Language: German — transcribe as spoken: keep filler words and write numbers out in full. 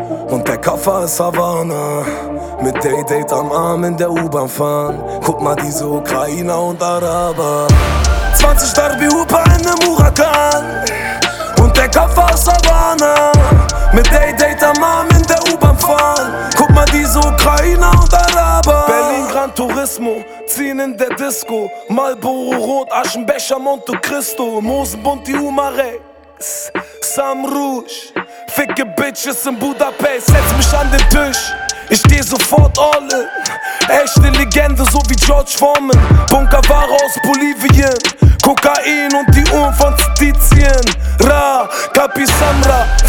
Und der Koffer ist Havana. Mit Day-Date am Arm in der U-Bahn fahren. Guck mal diese Ukrainer und Araber. zwanzig Darby Hooper in nem Huracan. Und der Koffer ist Havana. Mit Day-Date am Arm in der U-Bahn fahren. Guck mal diese Ukrainer und Araber. Berlin Gran Turismo, ziehen in der Disco. Marlboro Rot, Aschenbecher, Monte Cristo. Mosenbund, die Umarex, Sam Rouge. Ficke Bitches in Budapest, setz mich an den Tisch. Ich steh sofort all in. Echte Legende, so wie George Foreman. Bunkerware aus Bolivien. Kokain und die Uhren von Stizien. Ra, Capi Samra.